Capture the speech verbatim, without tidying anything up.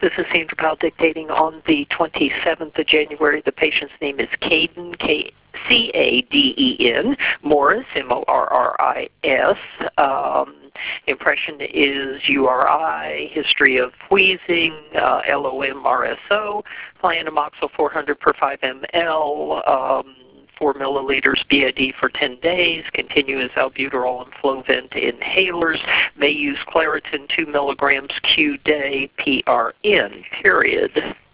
This is Sandra Powell dictating on the twenty-seventh of January. The patient's name is Caden, K C A D E N, Morris, M O R R I S. Um, impression is U R I, history of wheezing, uh, L O M R S O, Amoxil four hundred per five milliliters, um, four milliliters B I D for ten days, continuous albuterol and Flovent inhalers, may use Claritin two milligrams Q day, P R N, period.